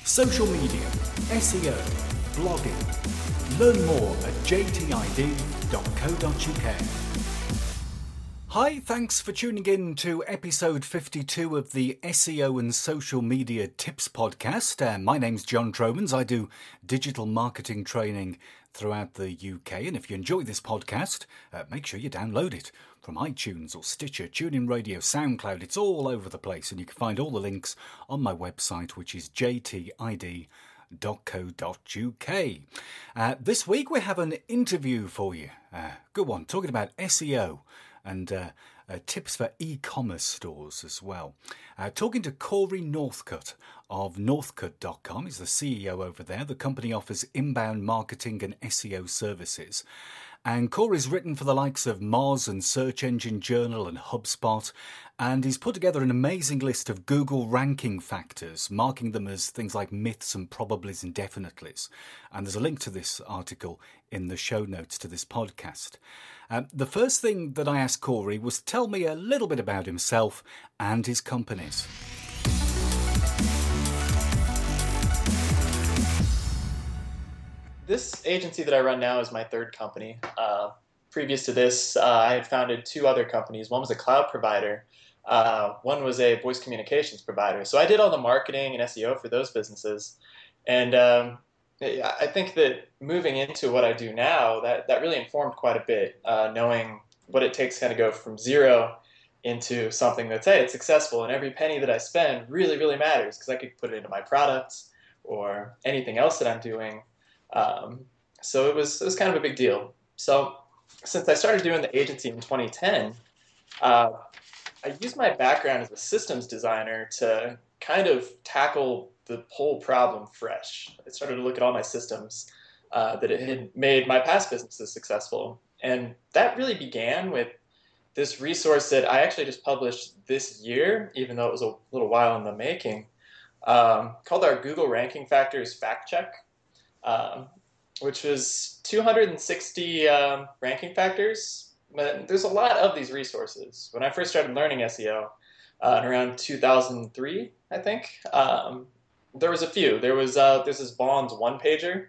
social media, SEO, blogging. Learn more at jtid.co.uk. Hi, thanks for tuning in to episode 52 of the SEO and Social Media Tips podcast. My name's John Tromans. I do digital marketing training throughout the UK. And if you enjoy this podcast, make sure you download it from iTunes or Stitcher, TuneIn Radio, SoundCloud. It's all over the place. And you can find all the links on my website, which is jtid.co.uk. This week we have an interview for you. Good one, talking about SEO and tips for e-commerce stores as well. Talking to Corey Northcutt of Northcutt.com. He's the CEO over there. The company offers inbound marketing and SEO services. And Corey's written for the likes of Moz and Search Engine Journal and HubSpot, and he's put together an amazing list of Google ranking factors, marking them as things like myths and probablys and definitelys. And there's a link to this article in the show notes to this podcast. The first thing that I asked Corey was tell me a little bit about himself and his companies. This agency that I run now is my third company. Previous to this, I had founded two other companies. One was a cloud provider. One was a voice communications provider. So I did all the marketing and SEO for those businesses. And I think that moving into what I do now, that really informed quite a bit, knowing what it takes to kind of go from zero into something that's, hey, it's successful, and every penny that I spend really, really matters because I could put it into my products or anything else that I'm doing. So it was kind of a big deal. So since I started doing the agency in 2010, I used my background as a systems designer to kind of tackle the whole problem fresh. I started to look at all my systems that had made my past businesses successful. And that really began with this resource that I actually just published this year, even though it was a little while in the making, called our Google Ranking Factors Fact Check. Which was 260 ranking factors. But there's a lot of these resources. When I first started learning SEO in around 2003, I think, there was a few. There's this Vaughn's one-pager.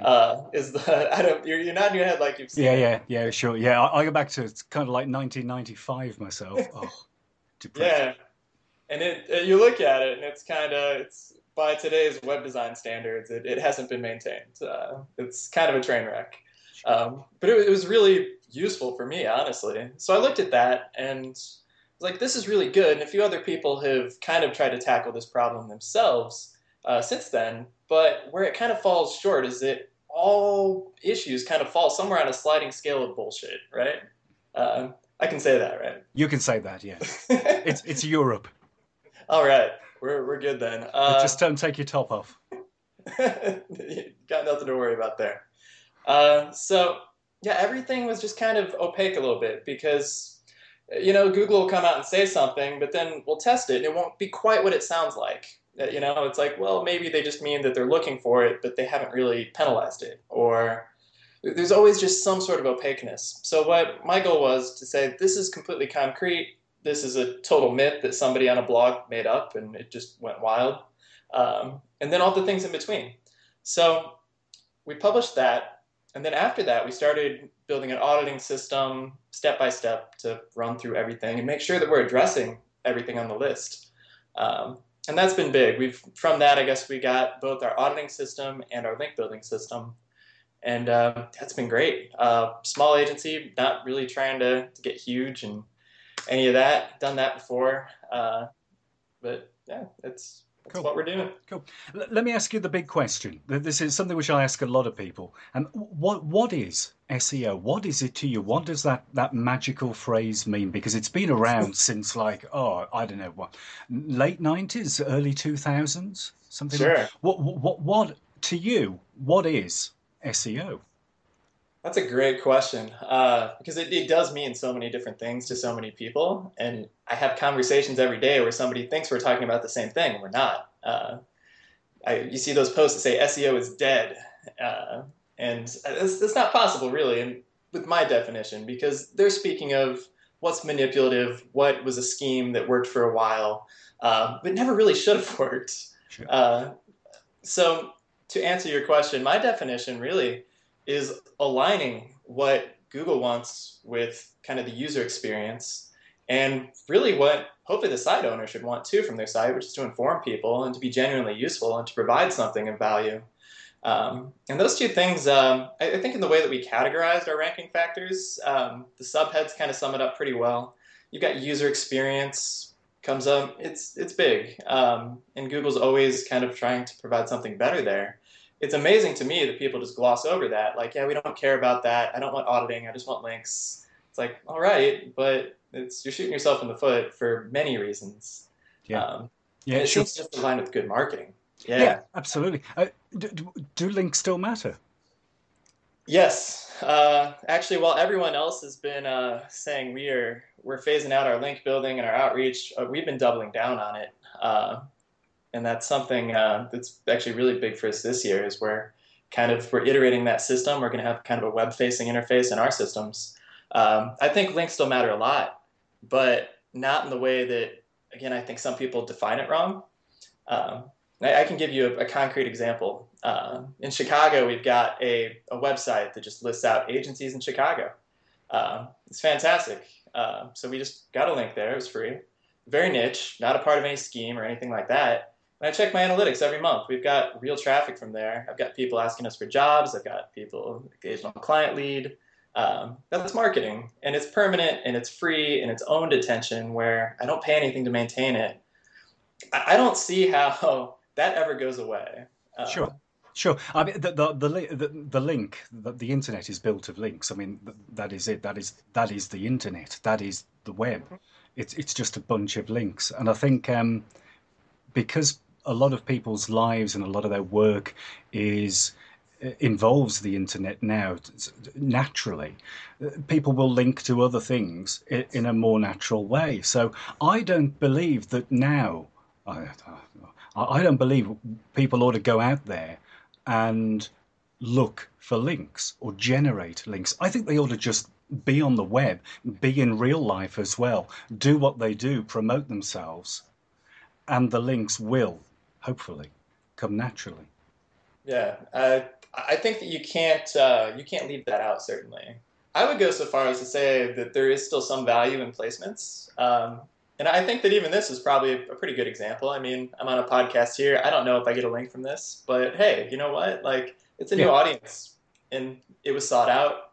You're nodding your head like you've seen it. Yeah, sure. Yeah, I go back to it's kind of like 1995 myself. Oh, depressing. Yeah, and you look at it, and it's by today's web design standards, it hasn't been maintained. It's kind of a train wreck. But it was really useful for me, honestly. So I looked at that and was like, this is really good. And a few other people have kind of tried to tackle this problem themselves since then. But where it kind of falls short is that all issues kind of fall somewhere on a sliding scale of bullshit, right? I can say that, right? You can say that, yeah. It's Europe. All right. We're good then. Just don't take your top off. Got nothing to worry about there. So yeah, everything was just kind of opaque a little bit because, Google will come out and say something, but then we'll test it and it won't be quite what it sounds like. It's like, well, maybe they just mean that they're looking for it, but they haven't really penalized it. Or there's always just some sort of opaqueness. So what my goal was to say, this is completely concrete. This is a total myth that somebody on a blog made up and it just went wild. And then all the things in between. So we published that. And then after that, we started building an auditing system step by step to run through everything and make sure that we're addressing everything on the list. And that's been big. From that, I guess we got both our auditing system and our link building system. And that's been great. Small agency, not really trying to get huge and any of that, done that before, but yeah, it's cool. What we're doing. Cool. Let me ask you the big question. This is something which I ask a lot of people. What is SEO? What is it to you? What does that magical phrase mean? Because it's been around since I don't know what, late 90s, early 2000s, something. Sure. Like what to you? What is SEO? That's a great question because it does mean so many different things to so many people. And I have conversations every day where somebody thinks we're talking about the same thing and we're not. You see those posts that say SEO is dead. And that's not possible, really, and with my definition, because they're speaking of what's manipulative, what was a scheme that worked for a while, but never really should have worked. Sure. So to answer your question, my definition really is aligning what Google wants with kind of the user experience and really what hopefully the site owner should want too from their site, which is to inform people and to be genuinely useful and to provide something of value. And those two things, I think in the way that we categorized our ranking factors, the subheads kind of sum it up pretty well. You've got user experience comes up, it's big, and Google's always kind of trying to provide something better there. It's amazing to me that people just gloss over that, like, yeah, we don't care about that. I don't want auditing. I just want links. It's like, all right, but you're shooting yourself in the foot for many reasons, Yeah. and Yeah, it sure. seems just aligned with good marketing. Yeah, Yeah. absolutely. Do links still matter? Yes, actually, while everyone else has been saying we're phasing out our link building and our outreach, we've been doubling down on it, and that's something that's actually really big for us this year. Is we're iterating that system. We're going to have kind of a web-facing interface in our systems. I think links still matter a lot, but not in the way that, again, I think some people define it wrong. Um, I can give you a concrete example. In Chicago, we've got a website that just lists out agencies in Chicago. It's fantastic. So we just got a link there. It was free. Very niche, not a part of any scheme or anything like that. And I check my analytics every month. We've got real traffic from there. I've got people asking us for jobs. I've got people engaged on client lead. That's marketing. And it's permanent and it's free and it's owned attention where I don't pay anything to maintain it. I don't see how that ever goes away. Sure. Sure. I mean, the link, the internet is built of links. I mean, that is it. That is the internet. That is the web. It's just a bunch of links. And I think because a lot of people's lives and a lot of their work is involves the internet now naturally, people will link to other things in a more natural way. So I don't believe that now. I, I don't believe people ought to go out there and look for links or generate links. I think they ought to just be on the web, be in real life as well, do what they do, promote themselves, and the links will hopefully come naturally. Yeah, I think that you can't leave that out. Certainly, I would go so far as to say that there is still some value in placements, and I think that even this is probably a pretty good example. I mean, I'm on a podcast here. I don't know if I get a link from this, but hey, you know what? Like, it's a new Yeah. audience, and it was sought out,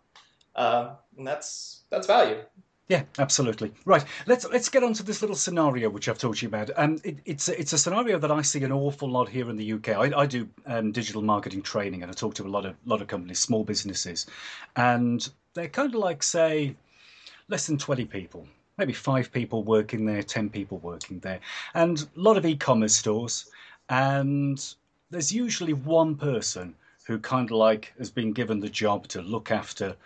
and that's value. Yeah, absolutely. Right. Let's get on to this little scenario which I've told you about. It's a scenario that I see an awful lot here in the UK. I do digital marketing training, and I talk to a lot of companies, small businesses, and they're kind of like, say, less than 20 people, maybe 5 people working there, 10 people working there, and a lot of e-commerce stores. And there's usually one person who kind of like has been given the job to look after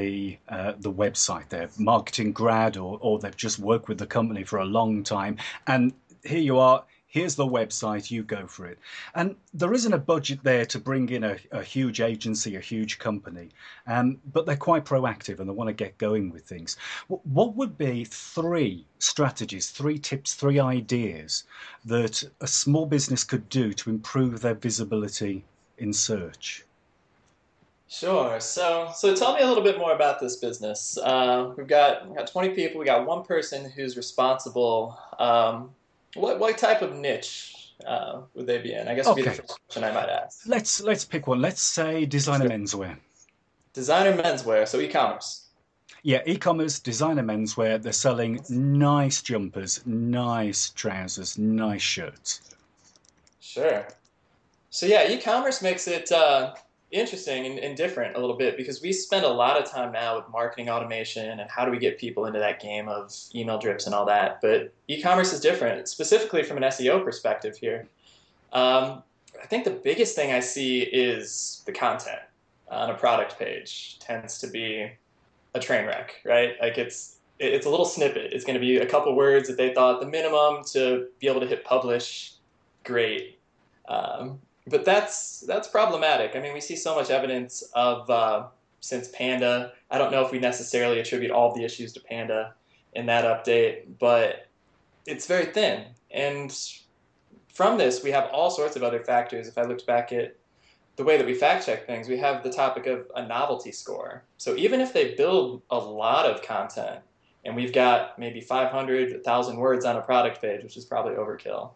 the website. They're marketing grad, or they've just worked with the company for a long time. And here you are. Here's the website, you go for it. And there isn't a budget there to bring in a huge agency, a huge company, but they're quite proactive and they want to get going with things. What would be 3 strategies, 3 tips, 3 ideas that a small business could do to improve their visibility in search? Sure. So tell me a little bit more about this business. We've got 20 people. We got one person who's responsible. What type of niche would they be in? I guess would be the Okay, first question I might ask. let's pick one. Let's say designer Sure. menswear. Designer menswear, so e-commerce. Yeah, e-commerce, designer menswear. They're selling nice jumpers, nice trousers, nice shirts. Sure. So yeah, e-commerce makes it interesting and different a little bit because we spend a lot of time now with marketing automation and how do we get people into that game of email drips and all that. But e-commerce is different, specifically from an SEO perspective here. Um, I think the biggest thing I see is the content on a product page tends to be a train wreck, right? Like it's a little snippet. It's going to be a couple words that they thought the minimum to be able to hit publish. Great. But that's problematic. I mean, we see so much evidence of since Panda. I don't know if we necessarily attribute all the issues to Panda in that update, but it's very thin. And from this, we have all sorts of other factors. If I looked back at the way that we fact check things, we have the topic of a novelty score. So even if they build a lot of content and we've got maybe 500, 1,000 words on a product page, which is probably overkill,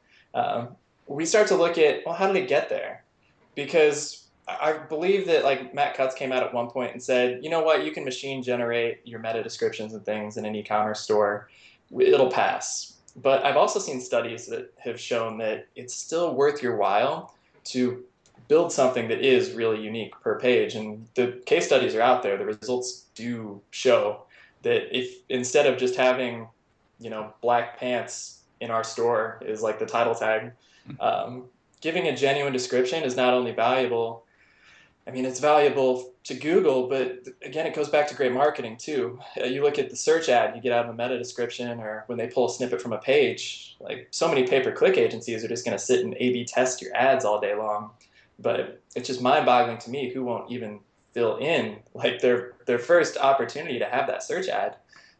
we start to look at, well, how did it get there? Because I believe that like Matt Cutts came out at one point and said, you know what, you can machine generate your meta descriptions and things in an e-commerce store. It'll pass. But I've also seen studies that have shown that it's still worth your while to build something that is really unique per page. And the case studies are out there. The results do show that if instead of just having, black pants in our store is like the title tag, giving a genuine description is not only valuable. I mean, it's valuable to Google, but again, it goes back to great marketing too. You look at the search ad you get out of a meta description, or when they pull a snippet from a page, like so many pay-per-click agencies are just going to sit and A/B test your ads all day long. But it's just mind-boggling to me who won't even fill in like their first opportunity to have that search ad.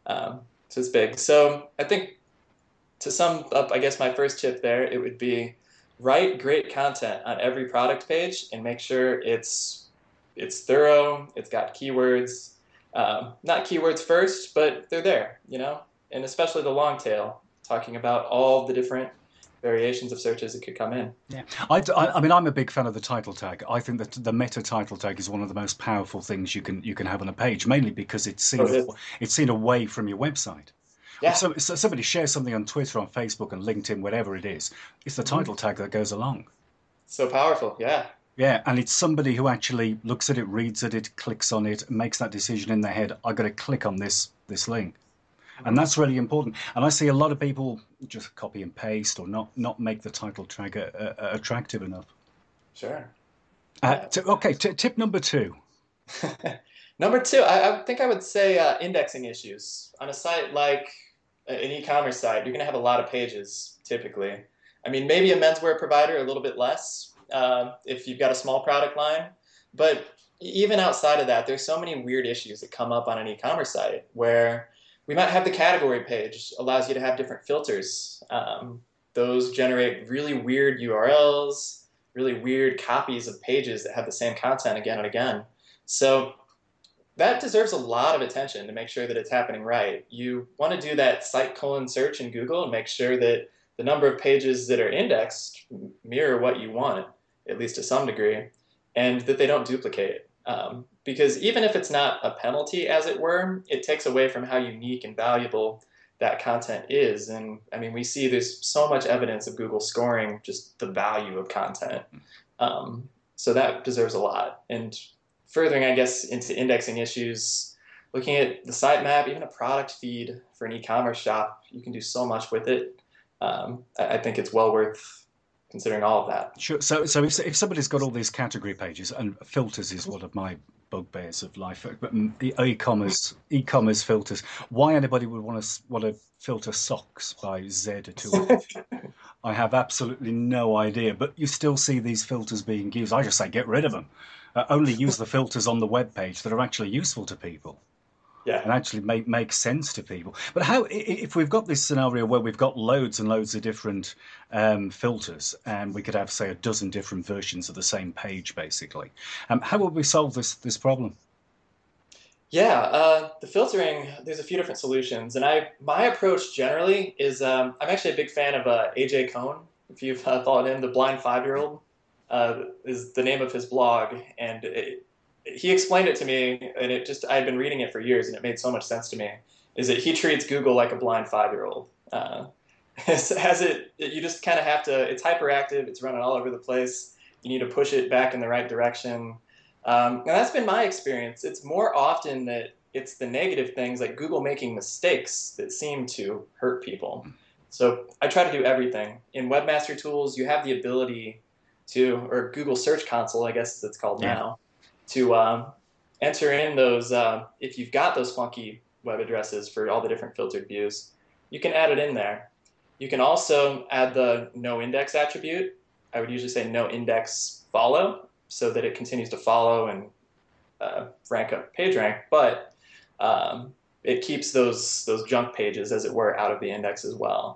So it's big. So I think to sum up, I guess my first tip there, it would be write great content on every product page and make sure it's thorough, it's got keywords, not keywords first, but they're there, and especially the long tail, talking about all the different variations of searches that could come in. Yeah, I mean, I'm a big fan of the title tag. I think that the meta title tag is one of the most powerful things you can have on a page, mainly because it's seen away from your website. Yeah. So somebody shares something on Twitter, on Facebook, and LinkedIn, whatever it is, it's the title tag that goes along. So powerful, yeah. Yeah, and it's somebody who actually looks at it, reads at it, clicks on it, makes that decision in their head. I got to click on this link, and that's really important. And I see a lot of people just copy and paste or not make the title tag attractive enough. Sure. Tip number 2. Number 2, I think I would say indexing issues on a site like an e-commerce site. You're going to have a lot of pages typically. I mean, maybe a menswear provider a little bit less if you've got a small product line. But even outside of that, there's so many weird issues that come up on an e-commerce site where we might have the category page allows you to have different filters. Those generate really weird URLs, really weird copies of pages that have the same content again and again. So that deserves a lot of attention to make sure that it's happening right. You want to do that site colon search in Google and make sure that the number of pages that are indexed mirror what you want, at least to some degree, and that they don't duplicate. Because even if it's not a penalty, as it were, it takes away from how unique and valuable that content is. And I mean, we see there's so much evidence of Google scoring just the value of content. So that deserves a lot. And furthering, I guess, into indexing issues, looking at the sitemap, even a product feed for an e-commerce shop, you can do so much with it. I think it's well worth considering all of that. Sure. So if somebody's got all these category pages, and filters is one of my bugbears of life, but e-commerce filters, why anybody would want to filter socks by Z or 2? I have absolutely no idea, but you still see these filters being used. I just say get rid of them. Only use the filters on the web page that are actually useful to people. Yeah. And actually make sense to people. But how, if we've got this scenario where we've got loads and loads of different filters, and we could have, say, a dozen different versions of the same page, basically, how would we solve this problem? Yeah, the filtering, there's a few different solutions. And my approach generally is, I'm actually a big fan of AJ Cohn. If you've followed him, the blind 5-year-old is the name of his blog. And he explained it to me, and I had been reading it for years, and it made so much sense to me, is that he treats Google like a blind 5-year-old. You just kind of have to, it's hyperactive, it's running all over the place. You need to push it back in the right direction. And that's been my experience. It's more often that it's the negative things like Google making mistakes that seem to hurt people. So I try to do everything. In Webmaster Tools, you have the ability to, or Google Search Console, I guess it's called now, to enter in those, if you've got those funky web addresses for all the different filtered views, you can add it in there. You can also add the no index attribute. I would usually say no index follow, so that it continues to follow and rank up PageRank, but it keeps those junk pages, as it were, out of the index as well.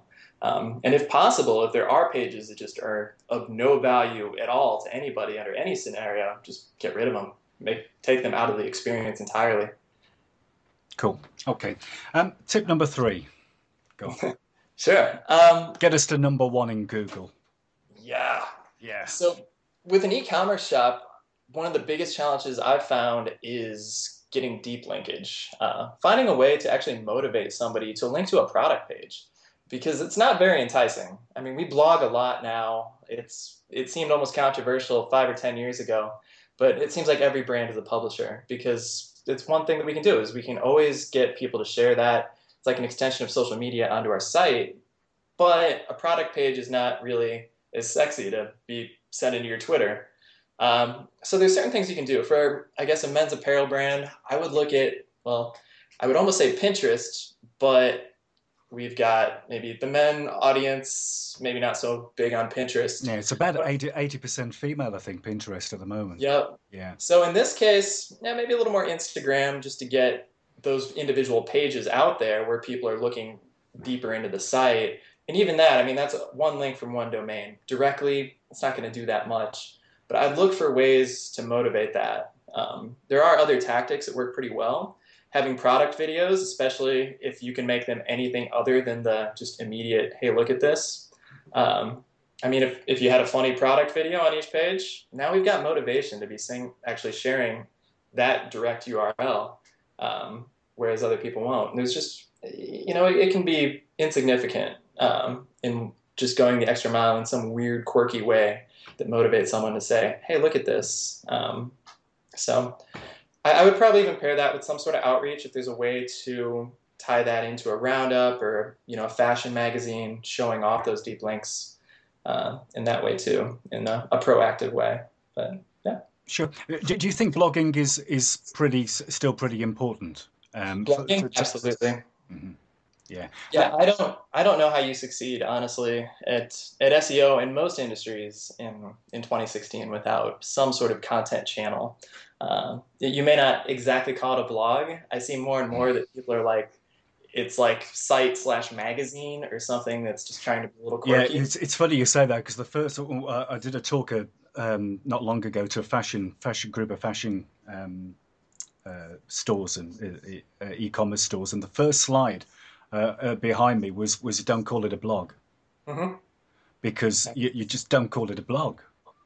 And if possible, if there are pages that just are of no value at all to anybody under any scenario, just get rid of them. Take them out of the experience entirely. Cool. Okay. Tip number 3. Go on. Sure. Get us to number 1 in Google. Yeah. Yeah. So with an e-commerce shop, one of the biggest challenges I've found is getting deep linkage, finding a way to actually motivate somebody to link to a product page, because it's not very enticing. I mean, we blog a lot now. It seemed almost controversial 5 or 10 years ago, but it seems like every brand is a publisher, because it's one thing that we can do is we can always get people to share that. It's like an extension of social media onto our site, but a product page is not really as sexy to be sent into your Twitter. So there's certain things you can do. For, I guess, a men's apparel brand, I would look at, well, I would almost say Pinterest, but we've got maybe the men audience, maybe not so big on Pinterest. Yeah, it's about 80% female, I think, Pinterest at the moment. Yep. Yeah. So in this case, yeah, maybe a little more Instagram, just to get those individual pages out there where people are looking deeper into the site. And even that, I mean, that's one link from one domain. Directly, it's not going to do that much. But I'd look for ways to motivate that. There are other tactics that work pretty well. Having product videos, especially if you can make them anything other than the just immediate, hey, look at this. I mean, if you had a funny product video on each page, now we've got motivation to be actually sharing that direct URL, whereas other people won't. And there's just, it can be insignificant in just going the extra mile in some weird, quirky way that motivates someone to say, hey, look at this. So I would probably even pair that with some sort of outreach if there's a way to tie that into a roundup or, a fashion magazine showing off those deep links in that way too, in a proactive way. But yeah. Sure. Do you think blogging is still pretty important? Blogging, absolutely. Mm-hmm. Yeah. Yeah, I don't know how you succeed, honestly, at SEO in most industries in 2016 without some sort of content channel. You may not exactly call it a blog. I see more and more that people are like, it's like site/magazine or something that's just trying to be a little quirky. Yeah, it's funny you say that, because the first I did a talk not long ago to a fashion group of fashion stores and e-commerce stores, and the first slide behind me was don't call it a blog, Mm-hmm. because you just don't call it a blog.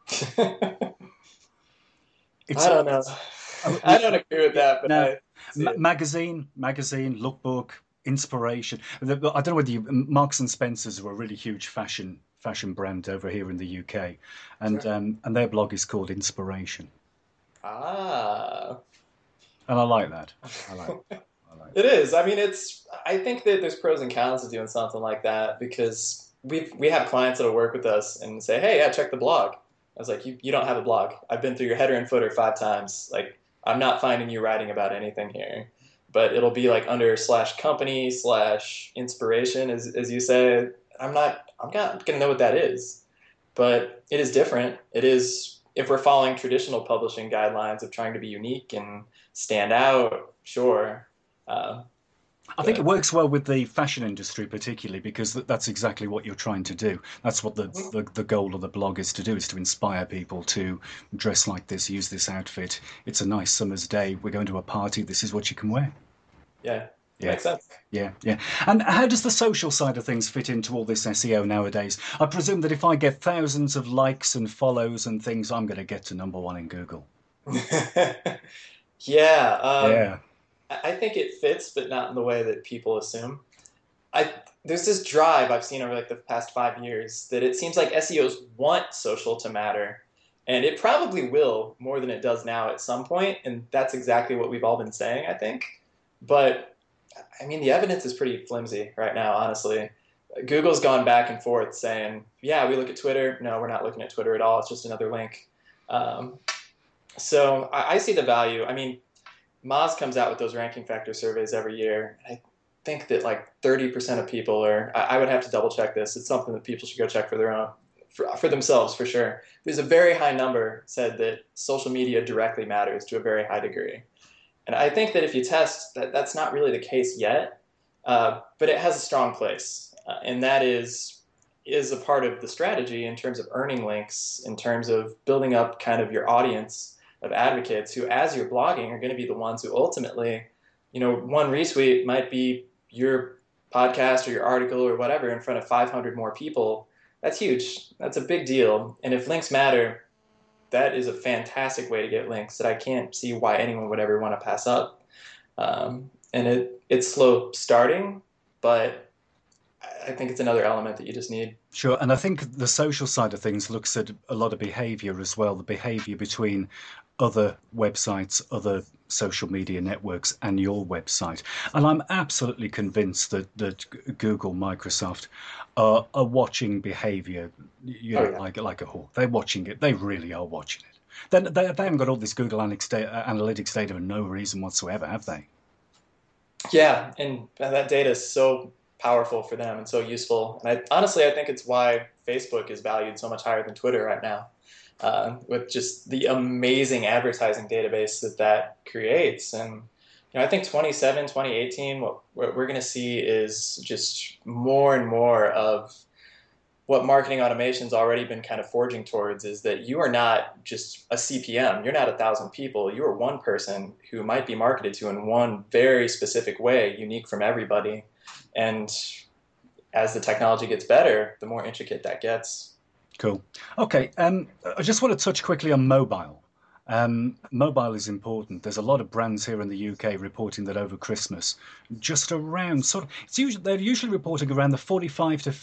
I don't know. I don't agree with that, but no, I magazine, lookbook, inspiration. I don't know whether Marks and Spencers are a really huge fashion brand over here in the UK, and Sure. And their blog is called Inspiration. Ah. And I like that. I like that. It is. I mean, I think that there's pros and cons to doing something like that, because we have clients that'll work with us and say, hey, yeah, check the blog. I was like, you don't have a blog. I've been through your header and footer 5 times. Like, I'm not finding you writing about anything here. But it'll be like under /company/inspiration, as you say. I'm not gonna know what that is. But it is different. It is, if we're following traditional publishing guidelines of trying to be unique and stand out, sure. I think it works well with the fashion industry, particularly because that's exactly what you're trying to do. That's what the goal of the blog is to do, is to inspire people to dress like this, use this outfit. It's a nice summer's day. We're going to a party. This is what you can wear. Yeah, Yeah. makes sense. Yeah, yeah. And how does the social side of things fit into all this SEO nowadays? I presume that if I get thousands of likes and follows and things, I'm going to get to number 1 in Google. Yeah, Yeah. I think it fits, but not in the way that people assume. There's this drive I've seen over like the past 5 years that it seems like SEOs want social to matter, and it probably will more than it does now at some point, and that's exactly what we've all been saying, I think. But I mean, the evidence is pretty flimsy right now, honestly. Google's gone back and forth saying, yeah, we look at Twitter. No, we're not looking at Twitter at all. It's just another link. So I see the value. I mean, Moz comes out with those ranking factor surveys every year. I think that like 30% of people I would have to double check this. It's something that people should go check for their own, for themselves, for sure. There's a very high number said that social media directly matters to a very high degree. And I think that if you test, that's not really the case yet, but it has a strong place. And that is is a part of the strategy in terms of earning links, in terms of building up kind of your audience of advocates who, as you're blogging, are going to be the ones who ultimately, one retweet might be your podcast or your article or whatever in front of 500 more people. That's huge. That's a big deal. And if links matter, that is a fantastic way to get links that I can't see why anyone would ever want to pass up. And it's slow starting, but I think it's another element that you just need. Sure, and I think the social side of things looks at a lot of behaviour as well, the behaviour between other websites, other social media networks and your website. And I'm absolutely convinced that Google, Microsoft are watching behaviour, like a hawk. They're watching it. They really are watching it. They haven't got all this Google Analytics data for no reason whatsoever, have they? Yeah, and that data is so powerful for them and so useful. And I think it's why Facebook is valued so much higher than Twitter right now, with just the amazing advertising database that creates. And I think 2018, what we're going to see is just more and more of what marketing automation's already been kind of forging towards, is that you are not just a CPM. You're not 1,000 people. You are one person who might be marketed to in one very specific way, unique from everybody. And as the technology gets better, the more intricate that gets. Cool. Okay. I just want to touch quickly on mobile. Mobile is important. There's a lot of brands here in the UK reporting that over Christmas, just around they're usually reporting around the 45 to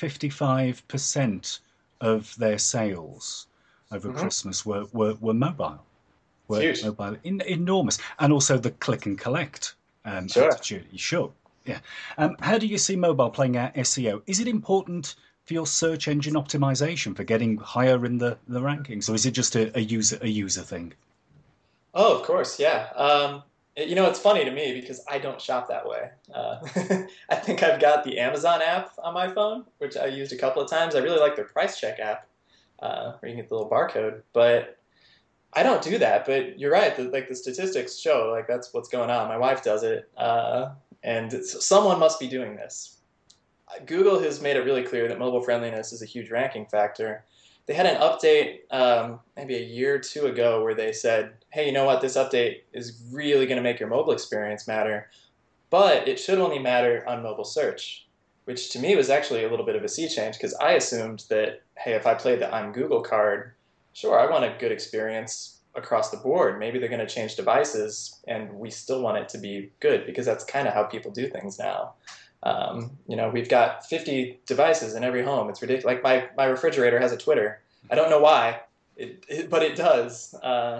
55% of their sales over Christmas were mobile. Huge. Mobile, enormous, and also the click and collect attitude. Sure. Yeah. How do you see mobile playing out SEO? Is it important for your search engine optimization, for getting higher in the rankings, or is it just a user thing? Oh, of course, yeah. It's funny to me because I don't shop that way. I think I've got the Amazon app on my phone, which I used a couple of times. I really like their Price Check app, where you can get the little barcode. But I don't do that. But you're right. The statistics show that's what's going on. My wife does it, and someone must be doing this. Google has made it really clear that mobile friendliness is a huge ranking factor. They had an update maybe a year or two ago where they said, hey, you know what, this update is really going to make your mobile experience matter, but it should only matter on mobile search, which to me was actually a little bit of a sea change, because I assumed that, hey, if I played the I'm Google card, sure, I want a good experience across the board. Maybe they're going to change devices and we still want it to be good, because that's kind of how people do things now. We've got 50 devices in every home. It's ridiculous. Like my refrigerator has a Twitter. I don't know why, but it does.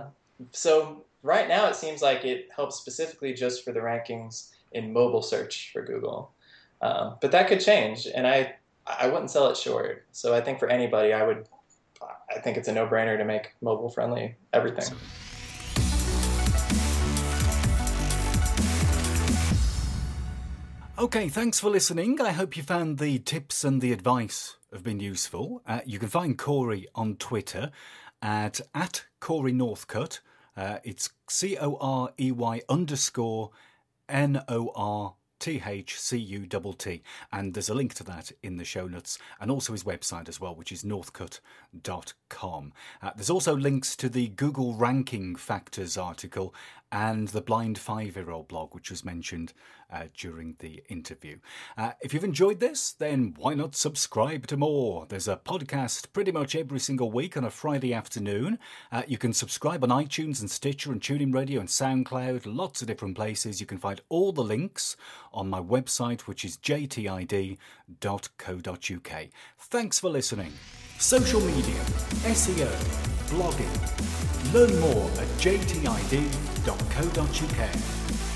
So right now it seems like it helps specifically just for the rankings in mobile search for Google. But that could change, and I wouldn't sell it short. So I think for anybody, I think it's a no-brainer to make mobile friendly everything. Okay, thanks for listening. I hope you found the tips and the advice have been useful. You can find Corey on Twitter at Corey Northcutt. It's COREY_NORTHCUTT. And there's a link to that in the show notes, and also his website as well, which is northcutt.com. There's also links to the Google Ranking Factors article and the Blind 5-Year-Old blog, which was mentioned during the interview. If you've enjoyed this, then why not subscribe to more? There's a podcast pretty much every single week on a Friday afternoon. You can subscribe on iTunes and Stitcher and TuneIn Radio and SoundCloud, lots of different places. You can find all the links on my website, which is jtid.co.uk. Thanks for listening. Social media, SEO, blogging. Learn more at jtid.co.uk.